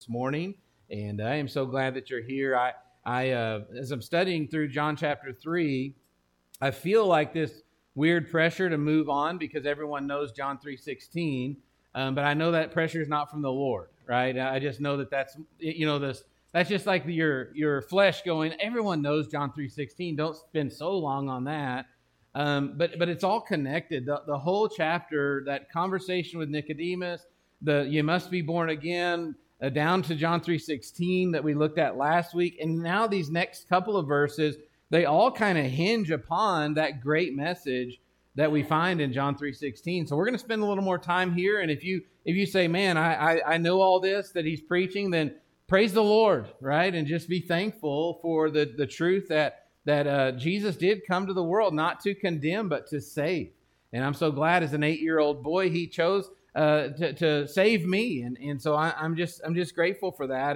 morning, and I am so glad that you're here. As I'm studying through John chapter 3, I feel like this weird pressure to move on because everyone knows John 3:16, but I know that pressure is not from the Lord, right? I just know that that's just like your flesh going. Everyone knows John 3:16. Don't spend so long on that. But it's all connected. The whole chapter, that conversation with Nicodemus, the you must be born again, down to John 3:16 that we looked at last week, and now these next couple of verses, they all kind of hinge upon that great message that we find in John 3:16. So we're going to spend a little more time here, and if you say, man, I know all this that he's preaching, then praise the Lord, right? And just be thankful for the truth that Jesus did come to the world not to condemn but to save. And I'm so glad as an 8-year-old boy he chose to save me, and so I'm just grateful for that.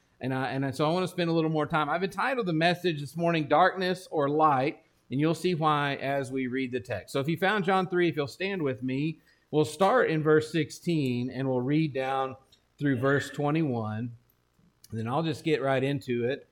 So I want to spend a little more time. I've entitled the message this morning, Darkness or Light, and you'll see why as we read the text. So if you found John 3, if you'll stand with me, we'll start in verse 16 and we'll read down through verse 21. And then I'll just get right into it.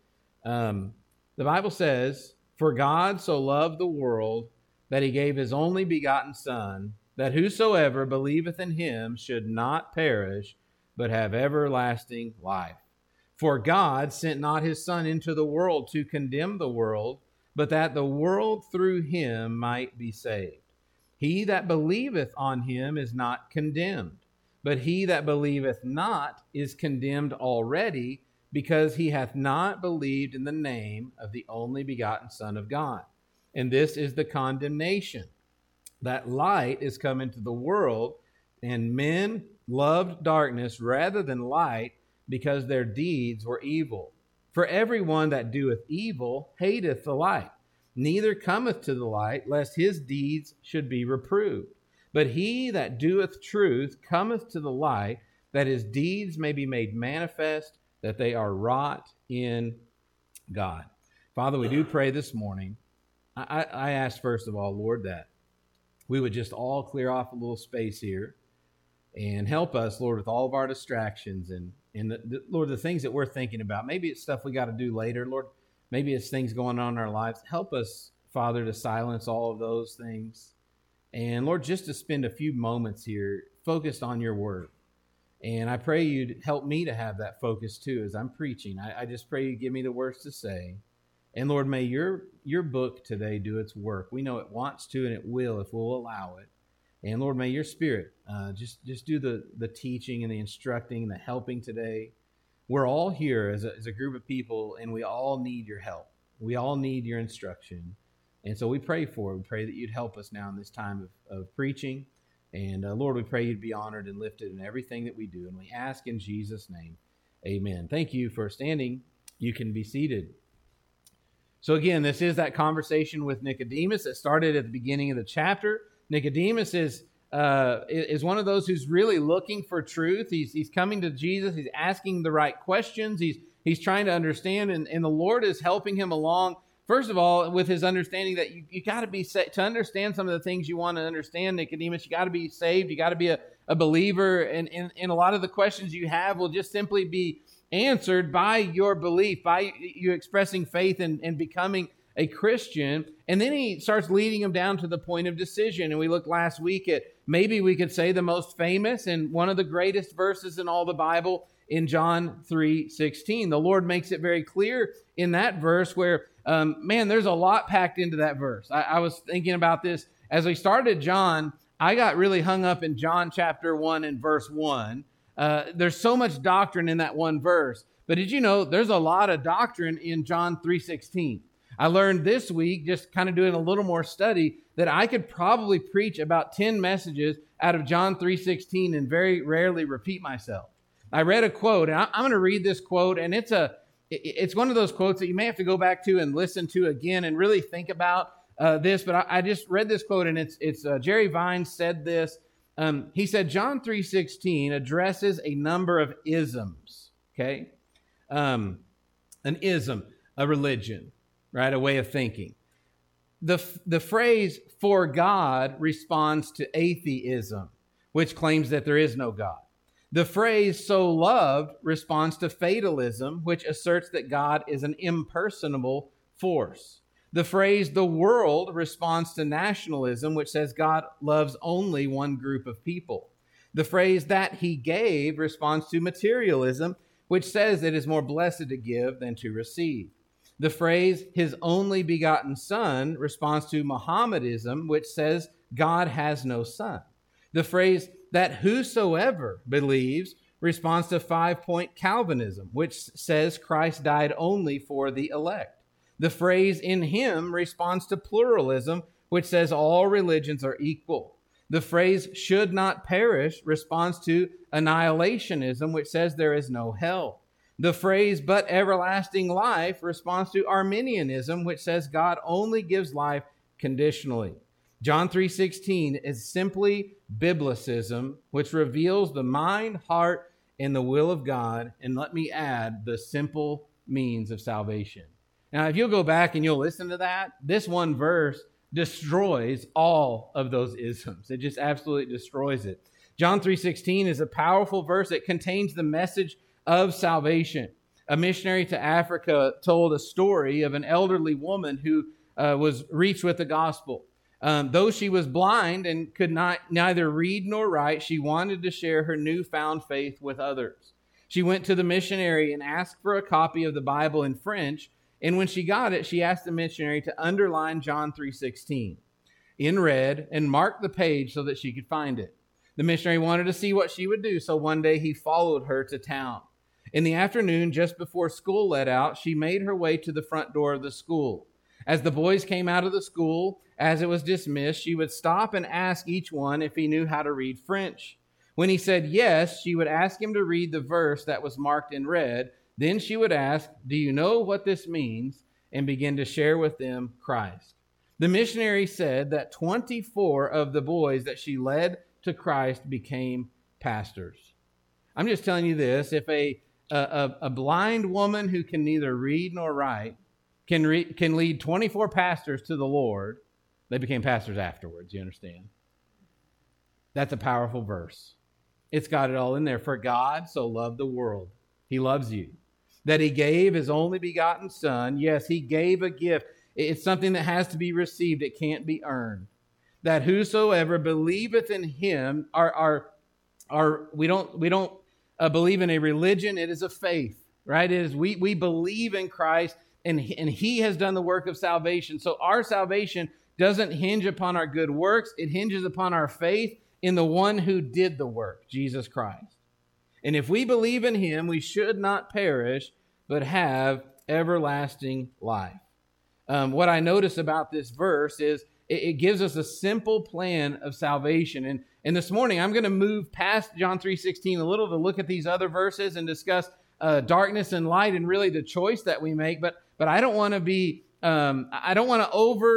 The Bible says, "For God so loved the world that he gave his only begotten Son, that whosoever believeth in him should not perish, but have everlasting life. For God sent not his Son into the world to condemn the world, but that the world through him might be saved. He that believeth on him is not condemned, but he that believeth not is condemned already, because he hath not believed in the name of the only begotten Son of God. And this is the condemnation, that light is come into the world, and men loved darkness rather than light, because their deeds were evil. For everyone that doeth evil hateth the light, neither cometh to the light, lest his deeds should be reproved. But he that doeth truth cometh to the light, that his deeds may be made manifest, that they are wrought in God." Father, we do pray this morning. I ask, first of all, Lord, that we would just all clear off a little space here and help us, Lord, with all of our distractions and Lord, the things that we're thinking about. Maybe it's stuff we got to do later, Lord. Maybe it's things going on in our lives. Help us, Father, to silence all of those things. And Lord, just to spend a few moments here focused on your word. And I pray you'd help me to have that focus too as I'm preaching. I just pray you give me the words to say. And Lord, may your book today do its work. We know it wants to and it will if we'll allow it. And Lord, may your Spirit just do the teaching and the instructing and the helping today. We're all here as a group of people, and we all need your help. We all need your instruction. And so we pray for it. We pray that you'd help us now in this time of preaching. And Lord, we pray you'd be honored and lifted in everything that we do. And we ask in Jesus' name, amen. Thank you for standing. You can be seated. So again, this is that conversation with Nicodemus that started at the beginning of the chapter. Nicodemus is one of those who's really looking for truth. He's coming to Jesus. He's asking the right questions. He's trying to understand, and the Lord is helping him along. First of all, with his understanding that you got to be to understand some of the things you want to understand, Nicodemus, you got to be saved. You got to be a believer, and a lot of the questions you have will just simply be answered by your belief, by you expressing faith and becoming a Christian. And then he starts leading him down to the point of decision. And we looked last week at maybe we could say the most famous and one of the greatest verses in all the Bible in John 3:16. The Lord makes it very clear in that verse where, there's a lot packed into that verse. I was thinking about this as we started John. I got really hung up in John chapter 1 and verse 1. There's so much doctrine in that one verse. But did you know there's a lot of doctrine in John 3:16? I learned this week, just kind of doing a little more study, that I could probably preach about 10 messages out of John 3:16 and very rarely repeat myself. I read a quote, and I'm going to read this quote, and it's one of those quotes that you may have to go back to and listen to again and really think about this. But I just read this quote, and it's Jerry Vines said this. He said, John 3:16 addresses a number of isms, okay? An ism, a religion, right? A way of thinking. The phrase "for God" responds to atheism, which claims that there is no God. The phrase "so loved" responds to fatalism, which asserts that God is an impersonable force. The phrase "the world" responds to nationalism, which says God loves only one group of people. The phrase "that he gave" responds to materialism, which says it is more blessed to give than to receive. The phrase "his only begotten Son" responds to Mohammedanism, which says God has no son. The phrase "that whosoever believes" responds to 5-point Calvinism, which says Christ died only for the elect. The phrase "in him" responds to pluralism, which says all religions are equal. The phrase "should not perish" responds to annihilationism, which says there is no hell. The phrase "but everlasting life" responds to Arminianism, which says God only gives life conditionally. John 3:16 is simply biblicism, which reveals the mind, heart, and the will of God, and let me add, the simple means of salvation. Now, if you'll go back and you'll listen to that, this one verse destroys all of those isms. It just absolutely destroys it. John 3:16 is a powerful verse. It contains the message of salvation. A missionary to Africa told a story of an elderly woman who was reached with the gospel. Though she was blind and could neither read nor write, she wanted to share her newfound faith with others. She went to the missionary and asked for a copy of the Bible in French, and when she got it, she asked the missionary to underline John 3:16 in red and mark the page so that she could find it. The missionary wanted to see what she would do, so one day he followed her to town. In the afternoon, just before school let out, she made her way to the front door of the school. As the boys came out of the school, as it was dismissed, she would stop and ask each one if he knew how to read French. When he said yes, she would ask him to read the verse that was marked in red. Then she would ask, "Do you know what this means?" and begin to share with them Christ. The missionary said that 24 of the boys that she led to Christ became pastors. I'm just telling you this, if a blind woman who can neither read nor write can lead 24 pastors to the Lord, they became pastors afterwards, you understand? That's a powerful verse. It's got it all in there. For God so loved the world. He loves you. That he gave his only begotten Son. Yes, he gave a gift. It's something that has to be received. It can't be earned. That whosoever believeth in him, we don't believe in a religion. It is a faith, right? It is we believe in Christ, and he has done the work of salvation. So our salvation doesn't hinge upon our good works. It hinges upon our faith in the one who did the work, Jesus Christ. And if we believe in him, we should not perish, but have everlasting life. What I notice about this verse is it gives us a simple plan of salvation. And this morning, I'm going to move past John 3:16 a little to look at these other verses and discuss darkness and light and really the choice that we make. But I don't want to be I don't want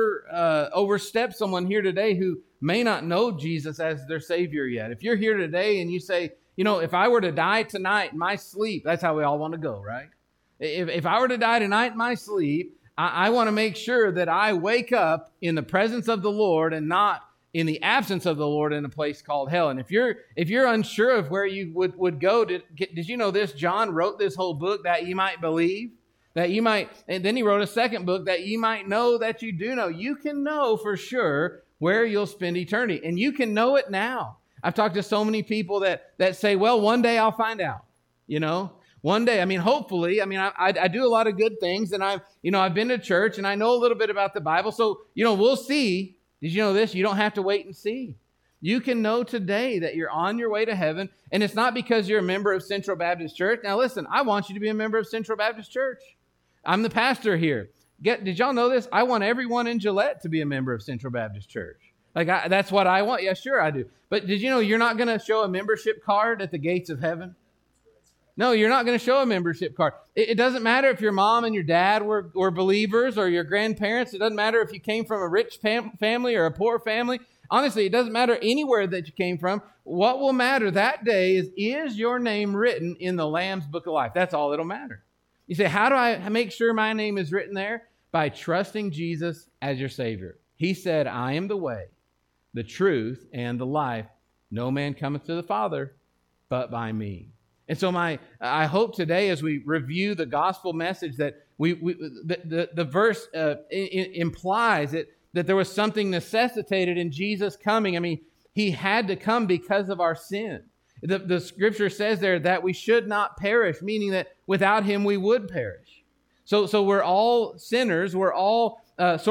to overstep someone here today who may not know Jesus as their Savior yet. If you're here today and you say, you know, if I were to die tonight in my sleep, that's how we all want to go, right? If I were to die tonight in my sleep, I want to make sure that I wake up in the presence of the Lord and not in the absence of the Lord in a place called hell. And if you're unsure of where you would go, did you know this? John wrote this whole book that you might believe, that you might, and then he wrote a second book that you might know that you do know. You can know for sure where you'll spend eternity, and you can know it now. I've talked to so many people that say, well, one day I'll find out, you know. One day, I mean, hopefully, I mean, I do a lot of good things, and I've been to church, and I know a little bit about the Bible, so, we'll see. Did you know this? You don't have to wait and see. You can know today that you're on your way to heaven, and it's not because you're a member of Central Baptist Church. Now, listen, I want you to be a member of Central Baptist Church. I'm the pastor here. Did y'all know this? I want everyone in Gillette to be a member of Central Baptist Church. That's what I want. Yeah, sure I do. But did you know you're not going to show a membership card at the gates of heaven? No, you're not going to show a membership card. It doesn't matter if your mom and your dad were believers or your grandparents. It doesn't matter if you came from a rich family or a poor family. Honestly, it doesn't matter anywhere that you came from. What will matter that day is your name written in the Lamb's Book of Life? That's all that'll matter. You say, how do I make sure my name is written there? By trusting Jesus as your Savior. He said, I am the way, the truth, and the life. No man cometh to the Father but by me. And so I hope today as we review the gospel message that the verse implies that there was something necessitated in Jesus coming. I mean, he had to come because of our sin. The scripture says there that we should not perish, meaning that without him we would perish. So we're all sinners. We're all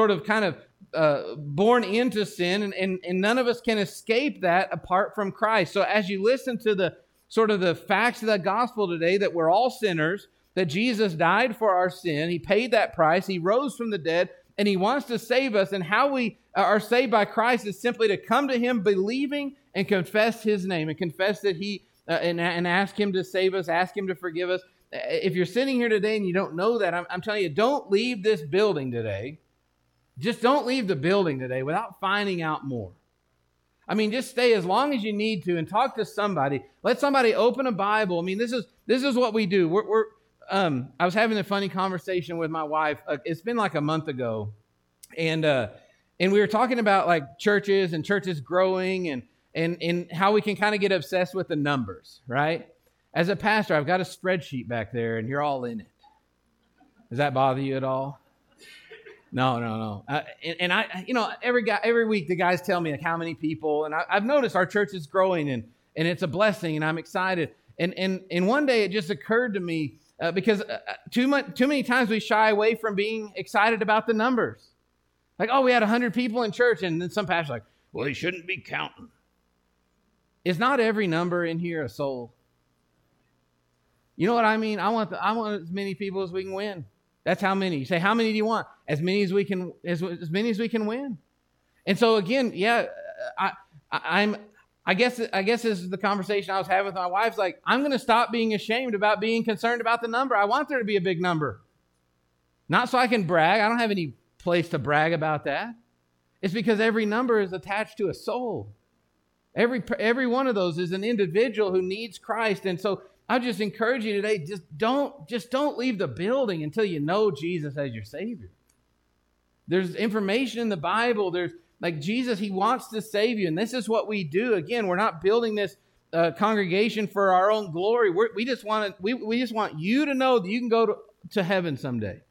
born into sin, and none of us can escape that apart from Christ. So as you listen to the facts of the gospel today, that we're all sinners, that Jesus died for our sin, he paid that price, he rose from the dead, and he wants to save us. And how we are saved by Christ is simply to come to him believing and confess his name and confess that he and ask him to save us, ask him to forgive us. If you're sitting here today and you don't know that, I'm telling you, don't leave this building today. Just don't leave the building today without finding out more. I mean, just stay as long as you need to and talk to somebody. Let somebody open a Bible. I mean, this is what we do. I was having a funny conversation with my wife. It's been like a month ago, and we were talking about like churches and churches growing and how we can kind of get obsessed with the numbers, right? As a pastor, I've got a spreadsheet back there, and you're all in it. Does that bother you at all? No. Every week the guys tell me like how many people, and I've noticed our church is growing, and it's a blessing, and I'm excited. And one day it just occurred to me because too many times we shy away from being excited about the numbers. Like, oh, we had 100 people in church, and then some pastor's like, well, he shouldn't be counting. Is not every number in here a soul? You know what I mean? I want as many people as we can win. That's how many. You say, how many do you want? As many as we can win. And so again, yeah, I guess this is the conversation I was having with my wife. Like, I'm going to stop being ashamed about being concerned about the number. I want there to be a big number. Not so I can brag. I don't have any place to brag about that. It's because every number is attached to a soul. Every one of those is an individual who needs Christ. And so I just encourage you today, just don't leave the building until you know Jesus as your Savior. There's information in the Bible. There's like Jesus, he wants to save you. And this is what we do. Again, we're not building this congregation for our own glory. We just want you to know that you can go to heaven someday.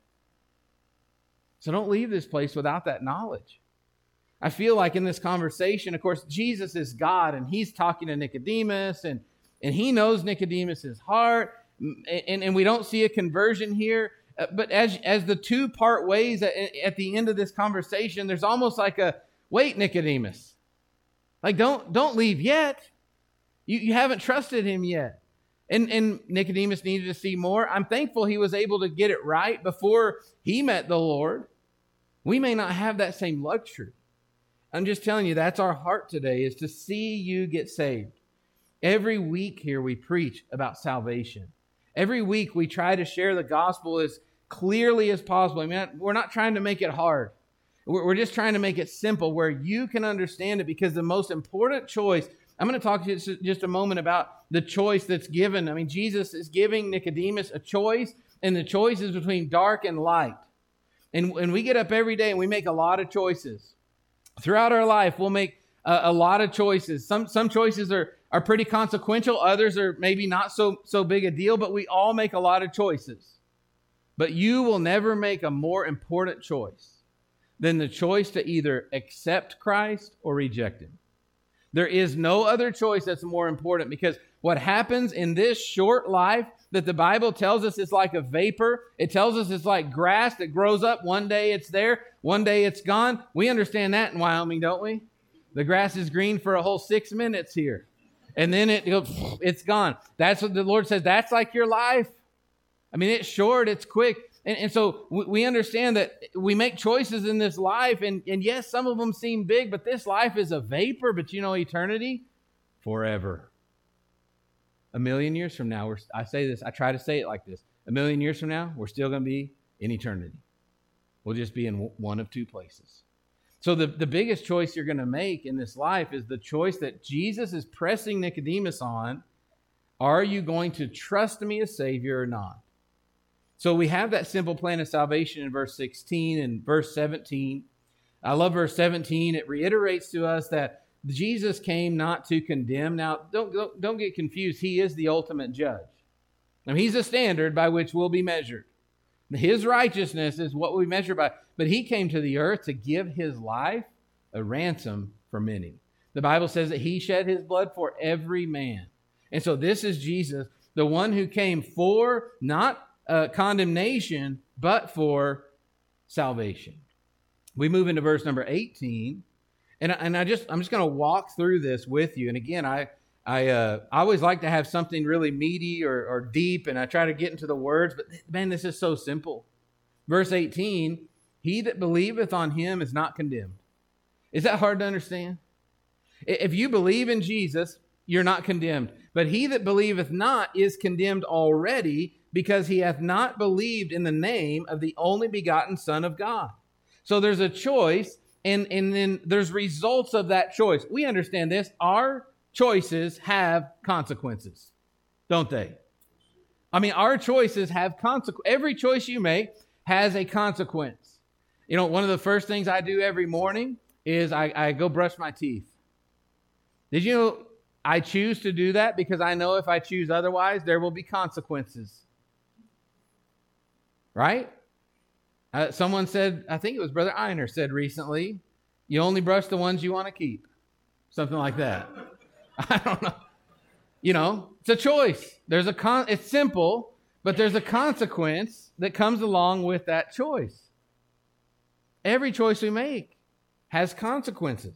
So don't leave this place without that knowledge. I feel like in this conversation, of course, Jesus is God, and he's talking to Nicodemus, and he knows Nicodemus's heart, and we don't see a conversion here. But as the two part ways at the end of this conversation, there's almost like a, wait, Nicodemus. Like, don't leave yet. You haven't trusted him yet. And Nicodemus needed to see more. I'm thankful he was able to get it right before he met the Lord. We may not have that same luxury. I'm just telling you, that's our heart today, is to see you get saved. Every week here we preach about salvation. Every week we try to share the gospel as clearly as possible. I mean, we're not trying to make it hard. We're just trying to make it simple where you can understand it, because the most important choice, I'm going to talk to you just a moment about the choice that's given. I mean, Jesus is giving Nicodemus a choice, and the choice is between dark and light. And we get up every day and we make a lot of choices. Throughout our life, we'll make a lot of choices. Some choices are pretty consequential. Others are maybe not so big a deal, but we all make a lot of choices. But you will never make a more important choice than the choice to either accept Christ or reject him. There is no other choice that's more important, because what happens in this short life that the Bible tells us is like a vapor. It tells us it's like grass that grows up. One day it's there, one day it's gone. We understand that in Wyoming, don't we? The grass is green for a whole 6 minutes here, and then it's gone. That's what the Lord says. That's like your life. I mean, it's short, it's quick. And so we understand that we make choices in this life, and yes, some of them seem big, but this life is a vapor. But you know, eternity, forever. 1,000,000 years from now, I try to say it like this. 1,000,000 years from now, we're still going to be in eternity. We'll just be in one of two places. So the biggest choice you're going to make in this life is the choice that Jesus is pressing Nicodemus on. Are you going to trust me as Savior or not? So we have that simple plan of salvation in verse 16 and verse 17. I love verse 17. It reiterates to us that Jesus came not to condemn. Now, don't get confused. He is the ultimate judge. Now, he's a standard by which we'll be measured. His righteousness is what we measure by. But he came to the earth to give his life a ransom for many. The Bible says that he shed his blood for every man. And so this is Jesus, the one who came for not condemnation, but for salvation. We move into verse number 18. And I'm just going to walk through this with you. And again, I always like to have something really meaty or deep, and I try to get into the words, but man, this is so simple. Verse 18, he that believeth on him is not condemned. Is that hard to understand? If you believe in Jesus, you're not condemned. But he that believeth not is condemned already, because he hath not believed in the name of the only begotten Son of God. So there's a choice, and then there's results of that choice. We understand this. Our choices have consequences, don't they? I mean, our choices have consequences. Every choice you make has a consequence. You know, one of the first things I do every morning is I go brush my teeth. Did you know I choose to do that because I know if I choose otherwise, there will be consequences? Right? Someone said, I think it was Brother Einer said recently, you only brush the ones you want to keep. Something like that. I don't know. You know, it's a choice. It's simple, but there's a consequence that comes along with that choice. Every choice we make has consequences.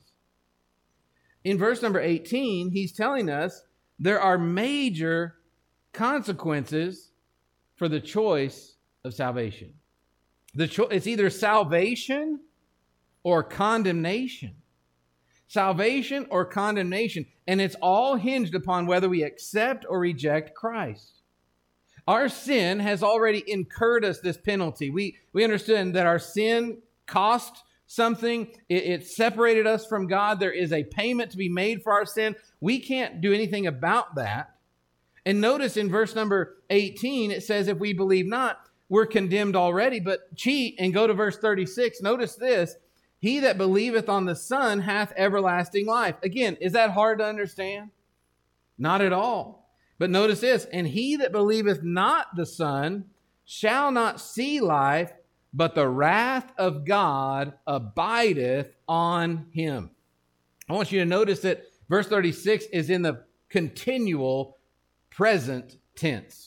In verse number 18, he's telling us there are major consequences for the choice of salvation. It's either salvation or condemnation. Salvation or condemnation. And it's all hinged upon whether we accept or reject Christ. Our sin has already incurred us this penalty. We understand that our sin cost something. It separated us from God. There is a payment to be made for our sin. We can't do anything about that. And notice in verse number 18, it says, if we believe not, we're condemned already. But cheat and go to verse 36. Notice this. He that believeth on the Son hath everlasting life. Again, is that hard to understand? Not at all. But notice this. And he that believeth not the Son shall not see life, but the wrath of God abideth on him. I want you to notice that verse 36 is in the continual present tense.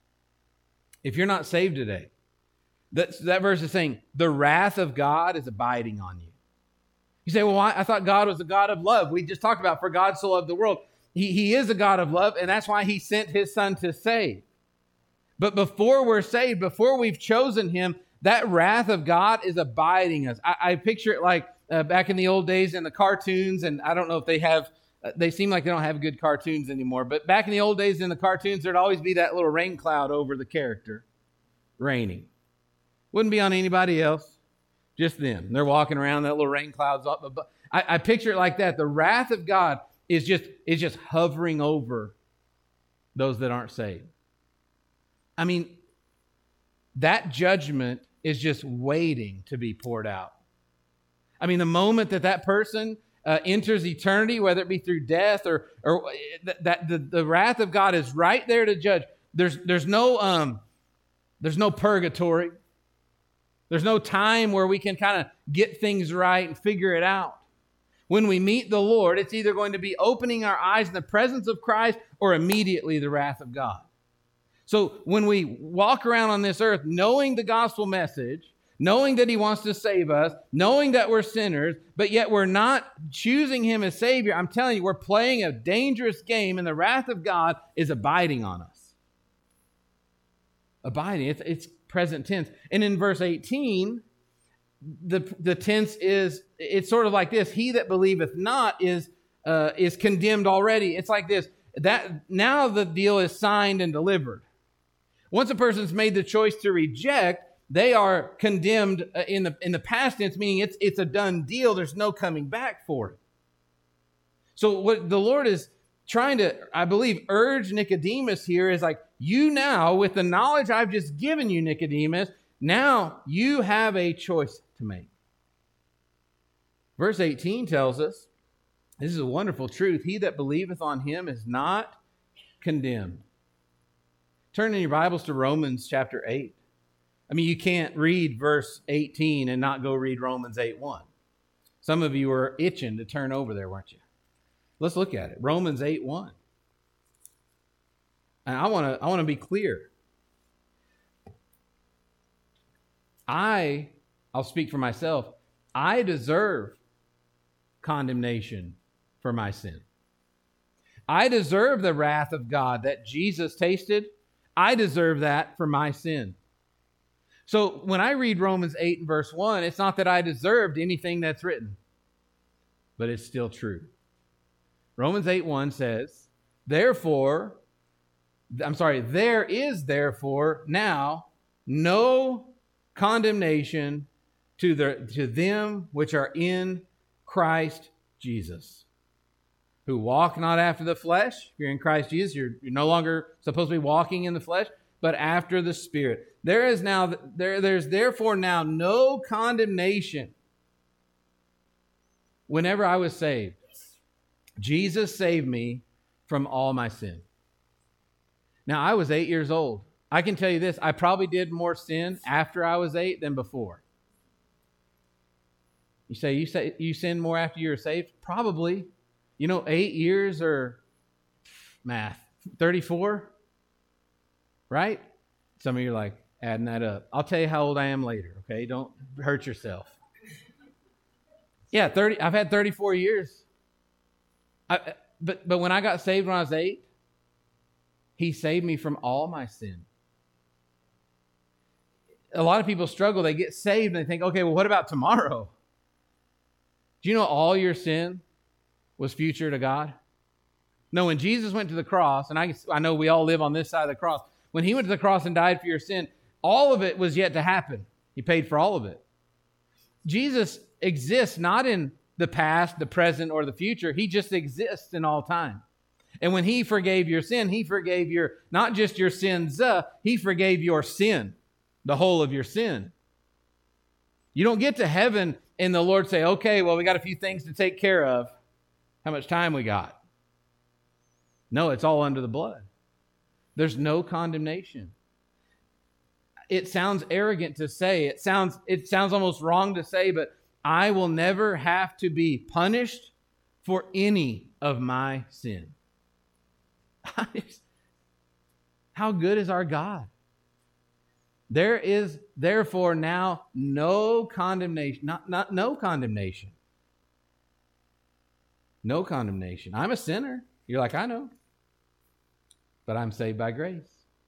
If you're not saved today, that verse is saying the wrath of God is abiding on you. You say, well, I thought God was a God of love. We just talked about for God so loved the world. He is a God of love, and that's why he sent his Son to save. But before we're saved, before we've chosen him, that wrath of God is abiding us. I picture it like back in the old days in the cartoons, and I don't know if they seem like they don't have good cartoons anymore, but back in the old days in the cartoons, there'd always be that little rain cloud over the character, raining. Wouldn't be on anybody else, just them. They're walking around, that little rain cloud's up. I picture it like that. The wrath of God is just hovering over those that aren't saved. I mean, that judgment is just waiting to be poured out. I mean, the moment that person enters eternity, whether it be through death or that the wrath of God is right there to judge. There's no purgatory. There's no time where we can kind of get things right and figure it out. When we meet the Lord, it's either going to be opening our eyes in the presence of Christ or immediately the wrath of God. So when we walk around on this earth knowing the gospel message, knowing that he wants to save us, knowing that we're sinners, but yet we're not choosing him as Savior, I'm telling you, we're playing a dangerous game, and the wrath of God is abiding on us. Abiding, it's present tense. And in verse 18, the tense is, it's sort of like this: he that believeth not is condemned already. It's like this, that now the deal is signed and delivered. Once a person's made the choice to reject, they are condemned in the past tense, meaning it's a done deal. There's no coming back for it. So what the Lord is trying to, I believe, urge Nicodemus here is like, you now, with the knowledge I've just given you, Nicodemus, now you have a choice to make. Verse 18 tells us This is a wonderful truth. He that believeth on him is not condemned. Turn in your Bibles to Romans chapter 8. I mean, you can't read verse 18 and not go read Romans 8:1. Some of you were itching to turn over there, weren't you? Let's look at it. Romans 8:1. And I want to be clear. I'll speak for myself. I deserve condemnation for my sin. I deserve the wrath of God that Jesus tasted. I deserve that for my sin. So when I read Romans 8 and verse 1, it's not that I deserved anything that's written, but it's still true. Romans 8:1 says, there is therefore now no condemnation to them which are in Christ Jesus, who walk not after the flesh. If you're in Christ Jesus, you're no longer supposed to be walking in the flesh, but after the Spirit. There's therefore now no condemnation. Whenever I was saved, Jesus saved me from all my sin. Now, I was 8 years old. I can tell you this, I probably did more sin after I was 8 than before. You say you sinned more after you were saved? Probably. 8 years or math, 34, right? Some of you are like adding that up. I'll tell you how old I am later, okay? Don't hurt yourself. Yeah, 30. I've had 34 years. But when I got saved when I was 8, he saved me from all my sin. A lot of people struggle. They get saved and they think, okay, well, what about tomorrow? Do you know all your sin was future to God? No, when Jesus went to the cross, and I know we all live on this side of the cross, when he went to the cross and died for your sin, all of it was yet to happen. He paid for all of it. Jesus exists not in the past, the present, or the future. He just exists in all time. And when he forgave your sin, he forgave not just your sins, he forgave your sin, the whole of your sin. You don't get to heaven and the Lord say, okay, well, we got a few things to take care of. How much time we got? No, it's all under the blood. There's no condemnation. It sounds arrogant to say. It sounds almost wrong to say, but I will never have to be punished for any of my sin. How good is our God? There is therefore now no condemnation. Not no condemnation. No condemnation. I'm a sinner. You're like, I know. But I'm saved by grace.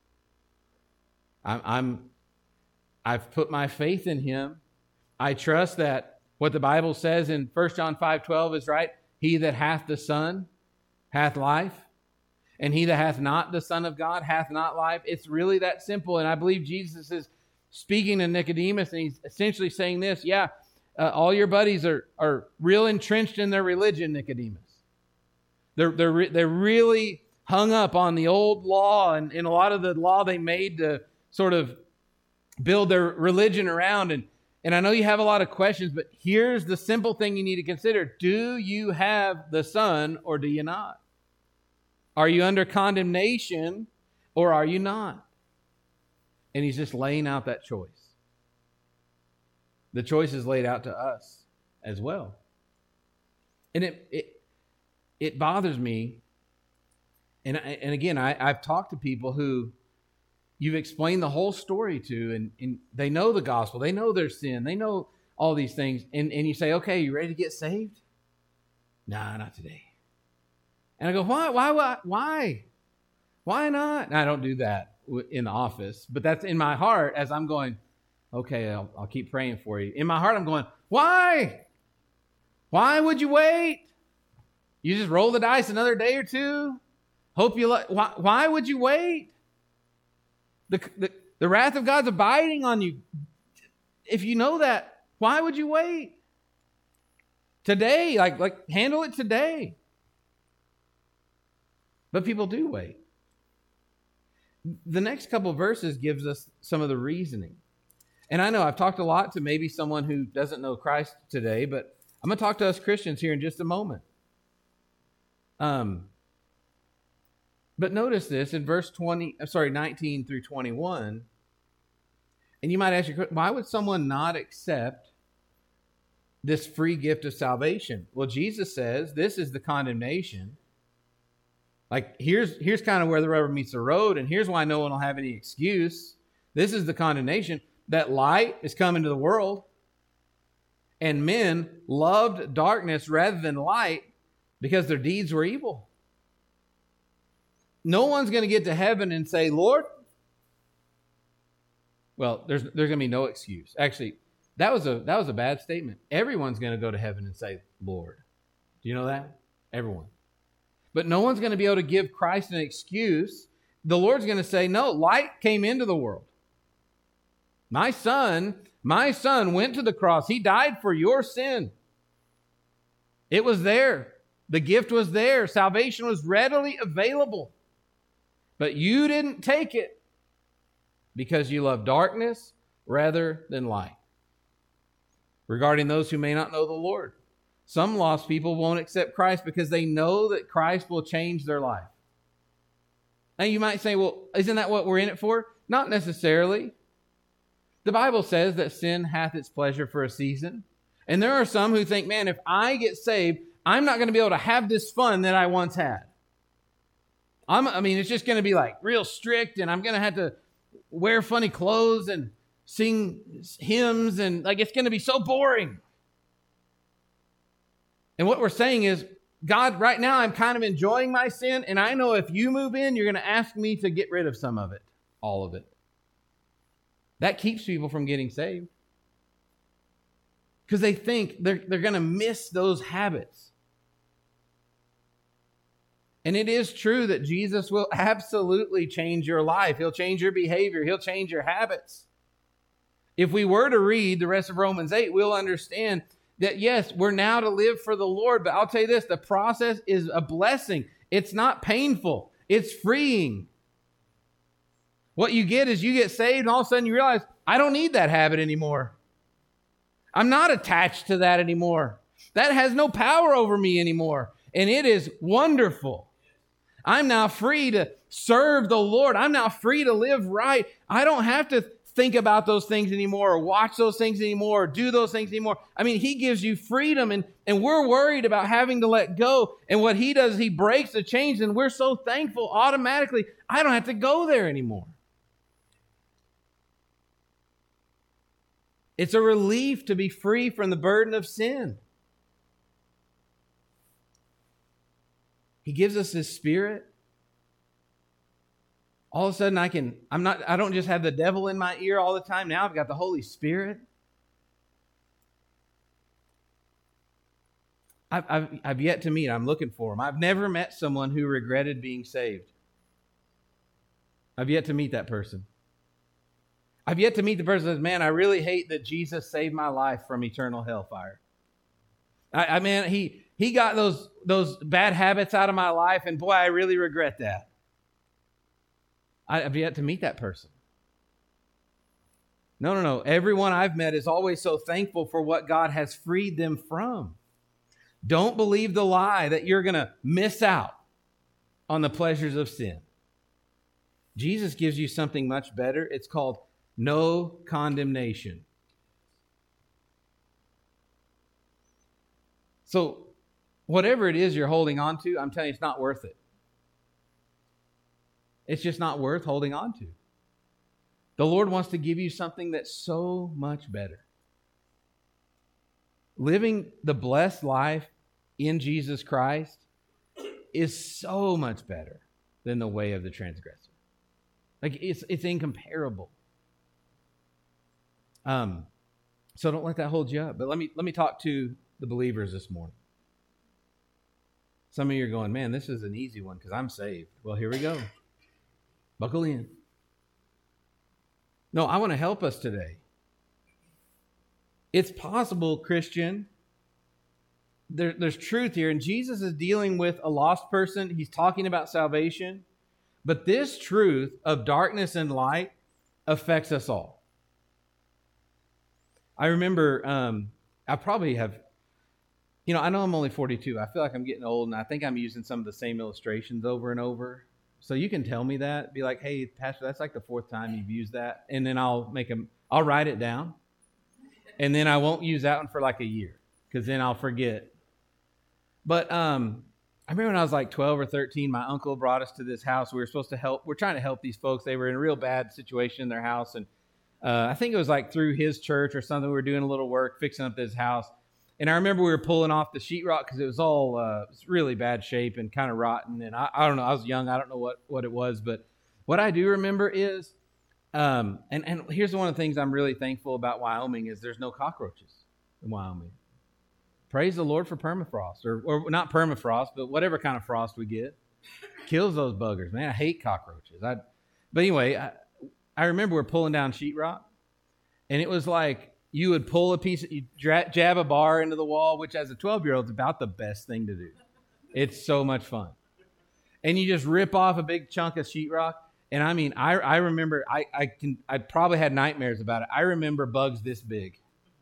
I've put my faith in him. I trust that what the Bible says in 1 John 5:12 is right. He that hath the Son hath life, and he that hath not the Son of God hath not life. It's really that simple. And I believe Jesus is speaking to Nicodemus, and he's essentially saying this, all your buddies are real entrenched in their religion, Nicodemus. They're really hung up on the old law and a lot of the law they made to sort of build their religion around. And I know you have a lot of questions, but here's the simple thing you need to consider. Do you have the Son or do you not? Are you under condemnation or are you not? And he's just laying out that choice. The choice is laid out to us as well. And it bothers me. And again, I've talked to people who you've explained the whole story to, and they know the gospel. They know their sin. They know all these things. And you say, okay, you ready to get saved? Nah, not today. And I go, why? Why not? And I don't do that in the office, but that's in my heart as I'm going, okay, I'll keep praying for you. In my heart, I'm going, why? Why would you wait? You just roll the dice another day or two? Hope you like. Why would you wait? The wrath of God's abiding on you. If you know that, why would you wait? Today, like handle it today. But people do wait. The next couple of verses gives us some of the reasoning. And I know I've talked a lot to maybe someone who doesn't know Christ today, but I'm going to talk to us Christians here in just a moment. But notice this in verse 19 through 21. And you might ask yourself, why would someone not accept this free gift of salvation? Well, Jesus says this is the condemnation. Like, here's kind of where the rubber meets the road, and here's why no one will have any excuse. This is the condemnation, that light is come into the world, and men loved darkness rather than light because their deeds were evil. No one's going to get to heaven and say, Lord, well, there's going to be no excuse. Actually, that was a bad statement. Everyone's going to go to heaven and say, Lord. Do you know that? Everyone. But no one's going to be able to give Christ an excuse. The Lord's going to say, no, light came into the world. My son went to the cross. He died for your sin. It was there. The gift was there. Salvation was readily available. But you didn't take it because you love darkness rather than light. Regarding those who may not know the Lord, some lost people won't accept Christ because they know that Christ will change their life. Now you might say, well, isn't that what we're in it for? Not necessarily. The Bible says that sin hath its pleasure for a season. And there are some who think, man, if I get saved, I'm not going to be able to have this fun that I once had. It's just going to be like real strict, and I'm going to have to wear funny clothes and sing hymns, and like it's going to be so boring. And what we're saying is, God, right now I'm kind of enjoying my sin, and I know if you move in, you're going to ask me to get rid of some of it, all of it. That keeps people from getting saved. Because they think they're going to miss those habits. And it is true that Jesus will absolutely change your life. He'll change your behavior. He'll change your habits. If we were to read the rest of Romans 8, we'll understand that, yes, we're now to live for the Lord. But I'll tell you this, the process is a blessing. It's not painful. It's freeing. What you get is you get saved, and all of a sudden you realize, I don't need that habit anymore. I'm not attached to that anymore. That has no power over me anymore. And it is wonderful. I'm now free to serve the Lord. I'm now free to live right. I don't have to think about those things anymore, or watch those things anymore, or do those things anymore. He gives you freedom, and we're worried about having to let go. And what he does is he breaks the chains, and we're so thankful automatically, I don't have to go there anymore. It's a relief to be free from the burden of sin. He gives us his Spirit. All of a sudden I don't just have the devil in my ear all the time. Now I've got the Holy Spirit. I've yet to meet, I'm looking for him. I've never met someone who regretted being saved. I've yet to meet that person. I've yet to meet the person that says, man, I really hate that Jesus saved my life from eternal hellfire. He got those bad habits out of my life, and boy, I really regret that. I've yet to meet that person. No. Everyone I've met is always so thankful for what God has freed them from. Don't believe the lie that you're going to miss out on the pleasures of sin. Jesus gives you something much better. It's called no condemnation. So, whatever it is you're holding on to, I'm telling you, it's not worth it. It's just not worth holding on to. The Lord wants to give you something that's so much better. Living the blessed life in Jesus Christ is so much better than the way of the transgressor. Like, it's incomparable. So don't let that hold you up. But let me talk to the believers this morning. Some of you are going, man, this is an easy one because I'm saved. Well, here we go. Buckle in. No, I want to help us today. It's possible, Christian. There's truth here. And Jesus is dealing with a lost person. He's talking about salvation. But this truth of darkness and light affects us all. I remember, I probably have I know I'm only 42. I feel like I'm getting old, and I think I'm using some of the same illustrations over and over. So you can tell me that. Be like, hey, Pastor, that's like the fourth time you've used that. And then I'll write it down. And then I won't use that one for like a year because then I'll forget. But I remember when I was like 12 or 13, my uncle brought us to this house. We were supposed to help. We're trying to help these folks. They were in a real bad situation in their house. And I think it was like through his church or something. We were doing a little work, fixing up this house. And I remember we were pulling off the sheetrock because it was all really bad shape and kind of rotten. And I don't know. I was young. I don't know what it was. But what I do remember is, and here's one of the things I'm really thankful about Wyoming is there's no cockroaches in Wyoming. Praise the Lord for permafrost, or not permafrost, but whatever kind of frost we get. Kills those buggers. Man, I hate cockroaches. But anyway, I remember we're pulling down sheetrock, and it was like you would pull a piece, you jab a bar into the wall, which as a 12-year-old is about the best thing to do. It's so much fun. And you just rip off a big chunk of sheetrock. And I mean, I remember, I probably had nightmares about it. I remember bugs this big.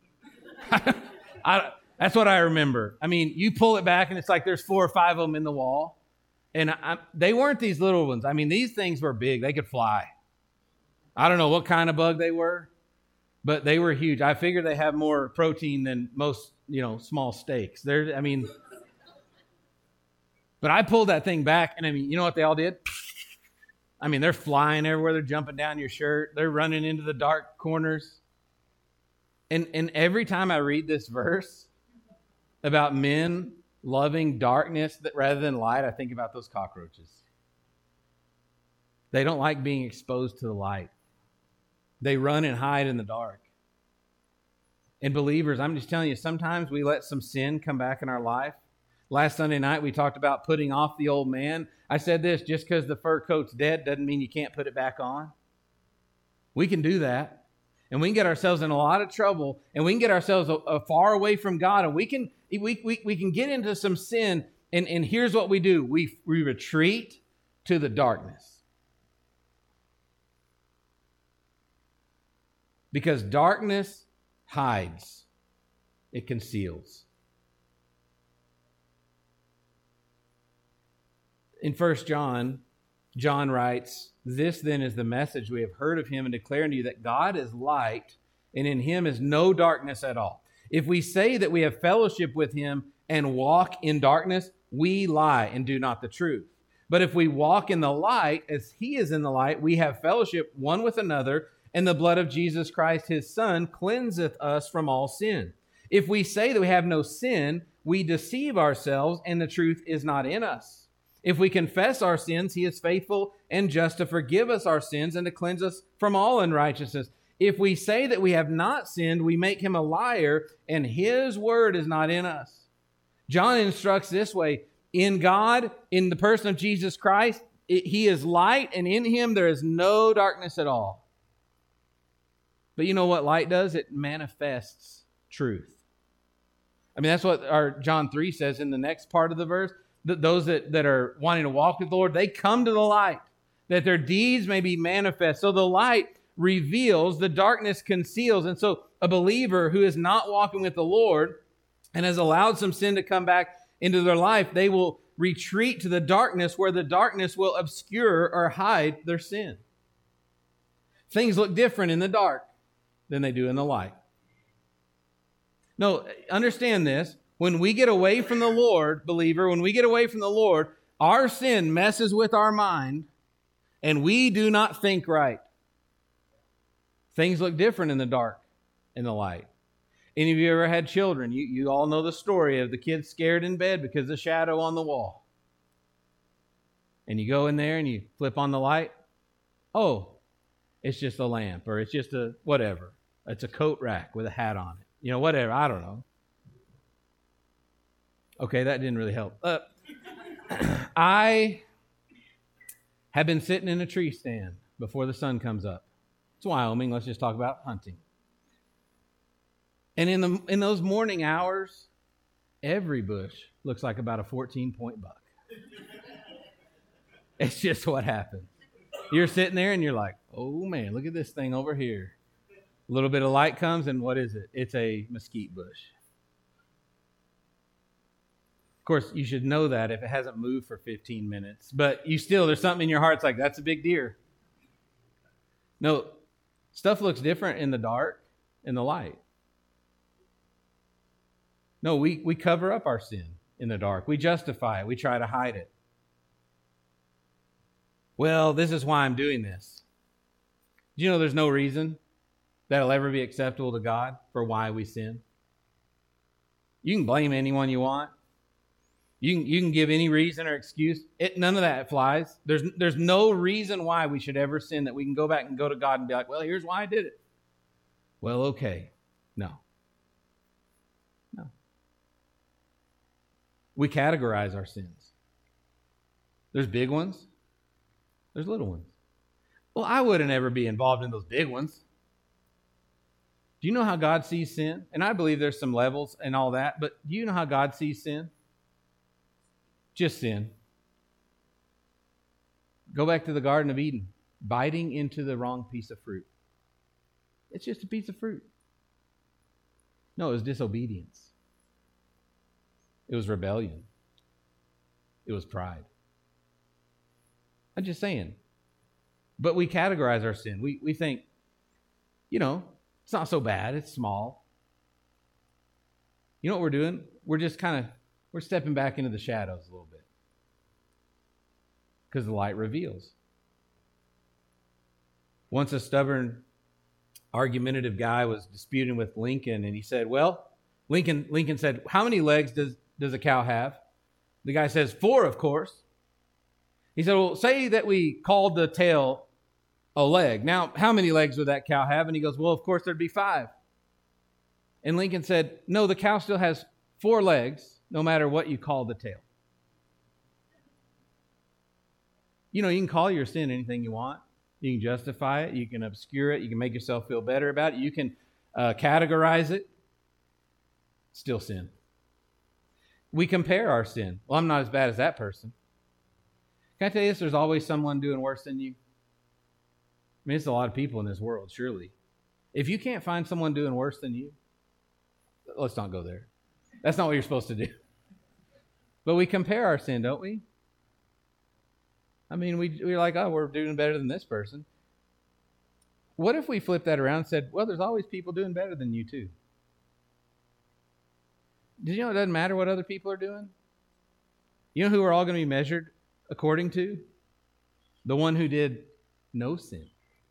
That's what I remember. I mean, you pull it back and it's like there's 4 or 5 of them in the wall. And they weren't these little ones. I mean, these things were big. They could fly. I don't know what kind of bug they were, but they were huge. I figure they have more protein than most, small steaks. But I pulled that thing back, and I mean, you know what they all did? I mean, they're flying everywhere. They're jumping down your shirt. They're running into the dark corners. And every time I read this verse about men loving darkness rather than light, I think about those cockroaches. They don't like being exposed to the light. They run and hide in the dark. And believers, I'm just telling you, sometimes we let some sin come back in our life. Last Sunday night, we talked about putting off the old man. I said this, just because the fur coat's dead doesn't mean you can't put it back on. We can do that. And we can get ourselves in a lot of trouble, and we can get ourselves far away from God, and we can get into some sin, and here's what we do. We retreat to the darkness. Because darkness hides. It conceals. In 1 John, John writes, "This then is the message we have heard of him and declare unto you that God is light, and in him is no darkness at all. If we say that we have fellowship with him and walk in darkness, we lie and do not the truth. But if we walk in the light, as he is in the light, we have fellowship one with another, and the blood of Jesus Christ, his Son, cleanseth us from all sin. If we say that we have no sin, we deceive ourselves, and the truth is not in us. If we confess our sins, he is faithful and just to forgive us our sins and to cleanse us from all unrighteousness. If we say that we have not sinned, we make him a liar, and his word is not in us." John instructs this way: in God, in the person of Jesus Christ, he is light, and in him there is no darkness at all. But you know what light does? It manifests truth. I mean, that's what our John 3 says in the next part of the verse. Those that are wanting to walk with the Lord, they come to the light, that their deeds may be manifest. So the light reveals, the darkness conceals. And so a believer who is not walking with the Lord and has allowed some sin to come back into their life, they will retreat to the darkness where the darkness will obscure or hide their sin. Things look different in the dark than they do in the light. No, understand this. When we get away from the Lord, believer, when we get away from the Lord, our sin messes with our mind and we do not think right. Things look different in the dark and the light. Any of you ever had children? You all know the story of the kid scared in bed because of the shadow on the wall. And you go in there and you flip on the light. Oh, it's just a lamp, or it's just a whatever. It's a coat rack with a hat on it. Whatever. I don't know. Okay, that didn't really help. I have been sitting in a tree stand before the sun comes up. It's Wyoming. Let's just talk about hunting. And in those morning hours, every bush looks like about a 14-point buck. It's just what happens. You're sitting there and you're like, oh man, look at this thing over here. A little bit of light comes and what is it? It's a mesquite bush. Of course, you should know that if it hasn't moved for 15 minutes. But there's something in your heart that's like, that's a big deer. No, stuff looks different in the dark and the light. No, we cover up our sin in the dark. We justify it. We try to hide it. Well, this is why I'm doing this. Do you know there's no reason that'll ever be acceptable to God for why we sin? You can blame anyone you want. You can give any reason or excuse. None of that flies. There's no reason why we should ever sin that we can go back and go to God and be like, well, here's why I did it. Well, okay. No. We categorize our sins. There's big ones. There's little ones. Well, I wouldn't ever be involved in those big ones. Do you know how God sees sin? And I believe there's some levels and all that, but do you know how God sees sin? Just sin. Go back to the Garden of Eden, biting into the wrong piece of fruit. It's just a piece of fruit. No, it was disobedience. It was rebellion. It was pride. I'm just saying. But we categorize our sin. We think, it's not so bad. It's small. You know what we're doing? We're just we're stepping back into the shadows a little bit. Because the light reveals. Once a stubborn, argumentative guy was disputing with Lincoln, and he said, well, Lincoln said, how many legs does a cow have? The guy says, 4, of course. He said, well, say that we called the tail a leg. Now, how many legs would that cow have? And he goes, well, of course, there'd be 5. And Lincoln said, no, the cow still has 4 legs, no matter what you call the tail. You can call your sin anything you want. You can justify it. You can obscure it. You can make yourself feel better about it. You can categorize it. Still sin. We compare our sin. Well, I'm not as bad as that person. Can I tell you this? There's always someone doing worse than you. I mean, it's a lot of people in this world, surely. If you can't find someone doing worse than you, let's not go there. That's not what you're supposed to do. But we compare our sin, don't we? I mean, we're like, oh, we're doing better than this person. What if we flipped that around and said, well, there's always people doing better than you too? Did you know it doesn't matter what other people are doing? You know who we're all going to be measured according to? The one who did no sin.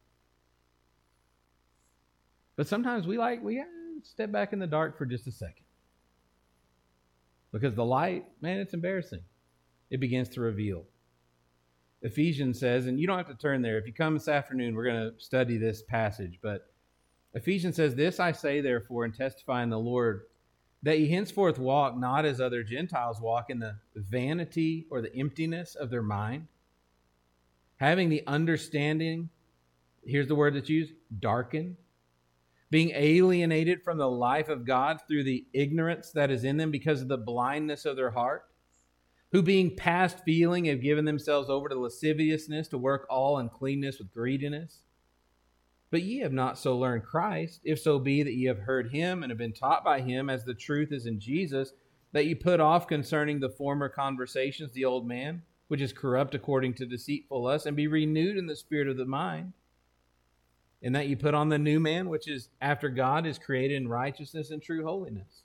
But sometimes we step back in the dark for just a second. Because the light, man, it's embarrassing. It begins to reveal. Ephesians says, and you don't have to turn there. If you come this afternoon, we're going to study this passage. But Ephesians says, this I say, therefore, and testify in the Lord, that ye henceforth walk not as other Gentiles walk in the vanity or the emptiness of their mind, having the understanding, here's the word that's used, darkened, being alienated from the life of God through the ignorance that is in them because of the blindness of their heart, who being past feeling have given themselves over to lasciviousness to work all uncleanness with greediness. But ye have not so learned Christ, if so be that ye have heard him and have been taught by him, as the truth is in Jesus, that ye put off concerning the former conversations the old man, which is corrupt according to deceitful lust, and be renewed in the spirit of the mind, and that ye put on the new man, which is after God, is created in righteousness and true holiness.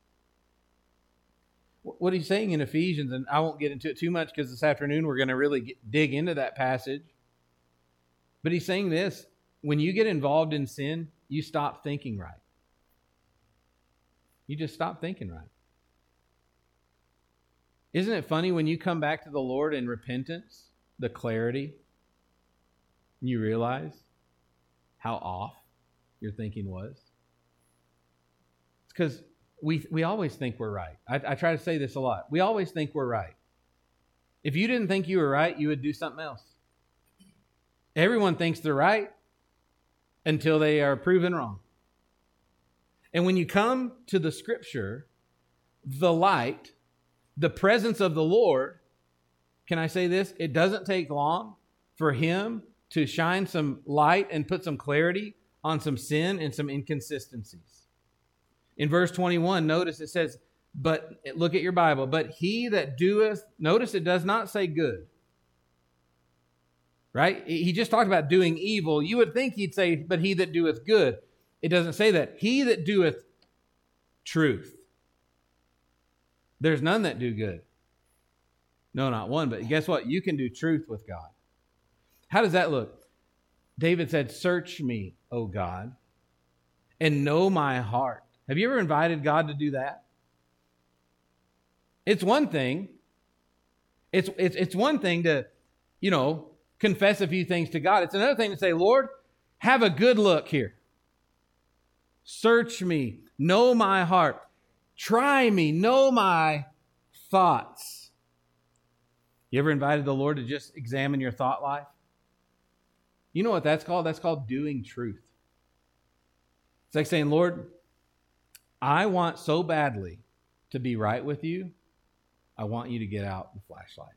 What he's saying in Ephesians, and I won't get into it too much because this afternoon we're going to really dig into that passage, but he's saying this: when you get involved in sin, you stop thinking right. You just stop thinking right. Isn't it funny when you come back to the Lord in repentance, the clarity, and you realize how off your thinking was? It's because we always think we're right. I try to say this a lot. We always think we're right. If you didn't think you were right, you would do something else. Everyone thinks they're right until they are proven wrong. And when you come to the Scripture, the light, the presence of the Lord, can I say this? It doesn't take long for him to shine some light and put some clarity on some sin and some inconsistencies. In verse 21, notice it says, But look at your Bible. But he that doeth, notice it does not say good. Right? He just talked about doing evil. You would think he'd say, but he that doeth good. It doesn't say that. He that doeth truth. There's none that do good. No, not one. But guess what? You can do truth with God. How does that look? David said, search me, O God, and know my heart. Have you ever invited God to do that? It's one thing. It's one thing to, confess a few things to God. It's another thing to say, Lord, have a good look here. Search me, know my heart. Try me, know my thoughts. You ever invited the Lord to just examine your thought life? You know what that's called? That's called doing truth. It's like saying, Lord, I want so badly to be right with you. I want you to get out the flashlight.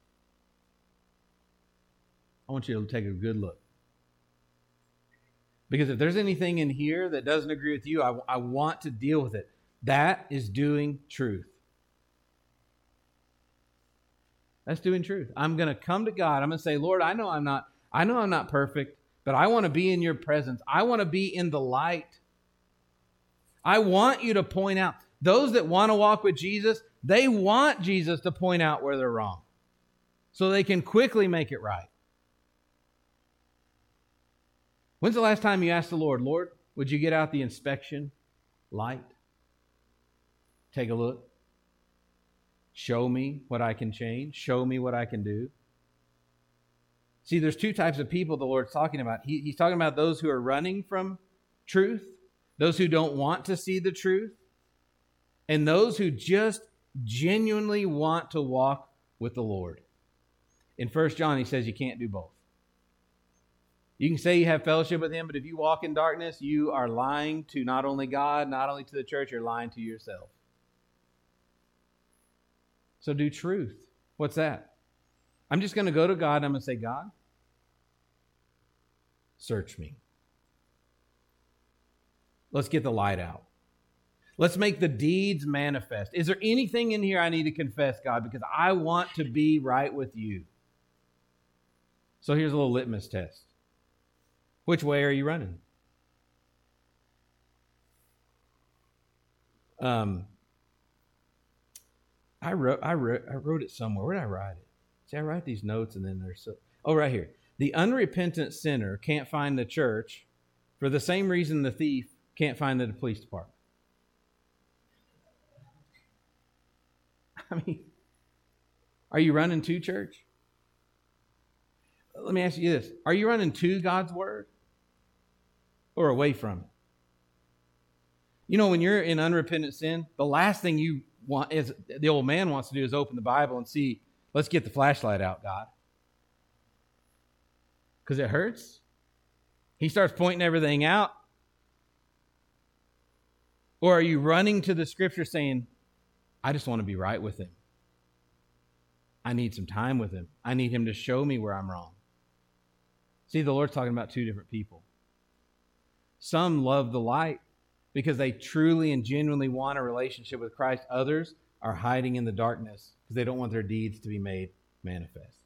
I want you to take a good look. Because if there's anything in here that doesn't agree with you, I want to deal with it. That is doing truth. That's doing truth. I'm going to come to God. I'm going to say, Lord, I know I'm not perfect, but I want to be in your presence. I want to be in the light. I want you to point out. Those that want to walk with Jesus, they want Jesus to point out where they're wrong so they can quickly make it right. When's the last time you asked the Lord, Lord, would you get out the inspection light? Take a look. Show me what I can change. Show me what I can do. See, there's two types of people the Lord's talking about. He's talking about those who are running from truth, those who don't want to see the truth, and those who just genuinely want to walk with the Lord. In 1 John, he says you can't do both. You can say you have fellowship with him, but if you walk in darkness, you are lying to not only God, not only to the church, you're lying to yourself. So do truth. What's that? I'm just going to go to God and I'm going to say, God, search me. Let's get the light out. Let's make the deeds manifest. Is there anything in here I need to confess, God? Because I want to be right with you. So here's a little litmus test. Which way are you running? I wrote it somewhere. Where did I write it? See, I write these notes and then right here. The unrepentant sinner can't find the church for the same reason the thief can't find the police department. I mean, are you running to church? Let me ask you this. Are you running to God's word or away from it? When you're in unrepentant sin, the last thing you want is the old man wants to do is open the Bible and see, let's get the flashlight out, God. Because it hurts. He starts pointing everything out. Or are you running to the scripture saying, I just want to be right with him. I need some time with him. I need him to show me where I'm wrong. See, the Lord's talking about two different people. Some love the light because they truly and genuinely want a relationship with Christ. Others are hiding in the darkness because they don't want their deeds to be made manifest.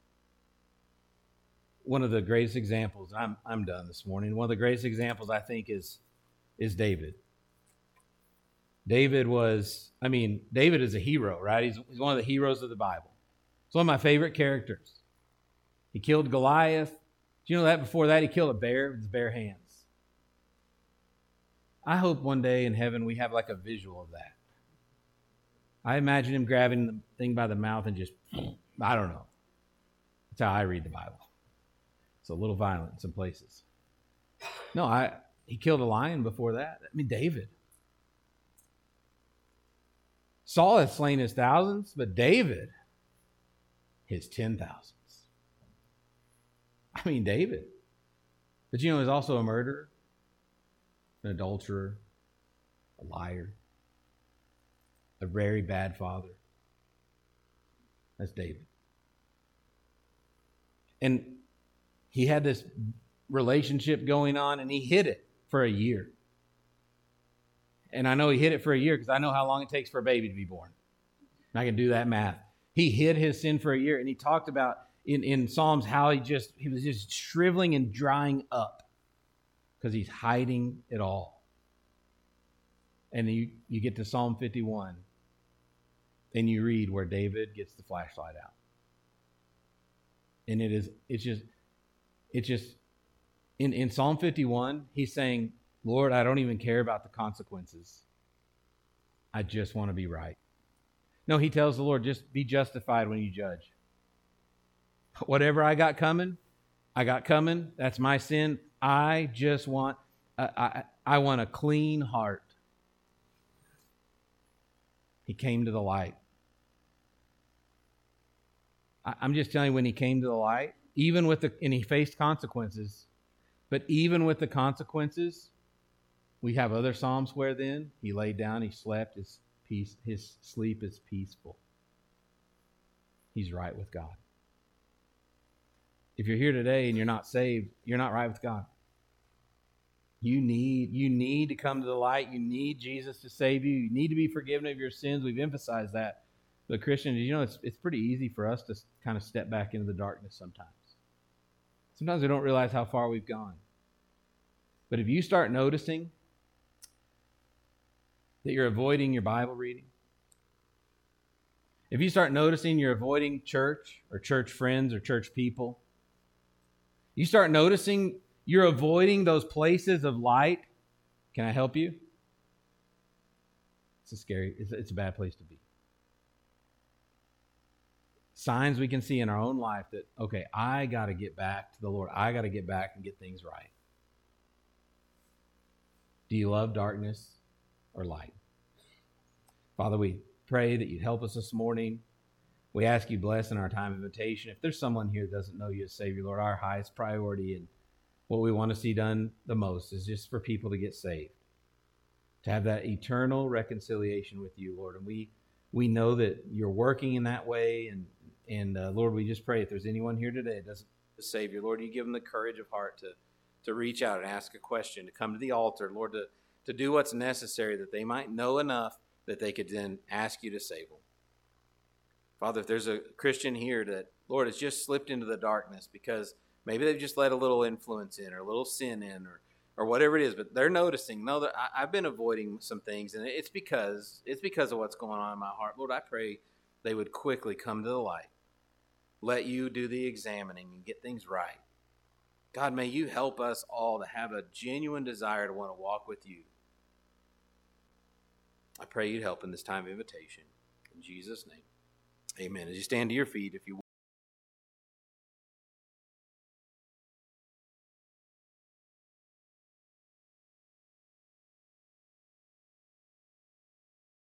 One of the greatest examples, and I'm done this morning, one of the greatest examples I think is David. David is a hero, right? He's one of the heroes of the Bible. He's one of my favorite characters. He killed Goliath. Do you know that before that he killed a bear with his bare hands? I hope one day in heaven we have like a visual of that. I imagine him grabbing the thing by the mouth and just, I don't know. That's how I read the Bible. It's a little violent in some places. No, he killed a lion before that. David. Saul has slain his thousands, but David, his 10,000s. David. But he's also a murderer, an adulterer, a liar, a very bad father. That's David. And he had this relationship going on, and he hid it for a year. And I know he hid it for a year because I know how long it takes for a baby to be born. And I can do that math. He hid his sin for a year, and he talked about in Psalms how he was just shriveling and drying up because he's hiding it all. And you get to Psalm 51, and you read where David gets the flashlight out. And it's just in Psalm 51, he's saying, Lord, I don't even care about the consequences. I just want to be right. No, he tells the Lord, just be justified when you judge. Whatever I got coming. That's my sin. I just want, I want a clean heart. He came to the light. I'm just telling you, when he came to the light, and he faced consequences, but even with the consequences, we have other Psalms where then he laid down, he slept, his sleep is peaceful. He's right with God. If you're here today and you're not saved, you're not right with God. You need to come to the light. You need Jesus to save you. You need to be forgiven of your sins. We've emphasized that. But Christians, it's pretty easy for us to kind of step back into the darkness sometimes. Sometimes we don't realize how far we've gone. But if you start noticing that you're avoiding your Bible reading, if you start noticing you're avoiding church or church friends or church people, you start noticing you're avoiding those places of light, can I help you? It's a bad place to be. Signs we can see in our own life that, okay, I got to get back to the Lord. I got to get back and get things right. Do you love darkness or light? Father, we pray that you'd help us this morning. We ask you bless in our time of invitation. If there's someone here that doesn't know you as Savior, Lord, our highest priority and what we want to see done the most is just for people to get saved, to have that eternal reconciliation with you, Lord. And we know that you're working in that way. And Lord, we just pray if there's anyone here today that doesn't know the Savior, Lord, you give them the courage of heart to reach out and ask a question, to come to the altar, Lord, to do what's necessary that they might know enough that they could then ask you to save them. Father, if there's a Christian here that, Lord, has just slipped into the darkness because maybe they've just let a little influence in or a little sin in or whatever it is, but they're noticing, no, that I've been avoiding some things, and it's because of what's going on in my heart. Lord, I pray they would quickly come to the light. Let you do the examining and get things right. God, may you help us all to have a genuine desire to want to walk with you. I pray you'd help in this time of invitation. In Jesus' name, amen. As you stand to your feet, if you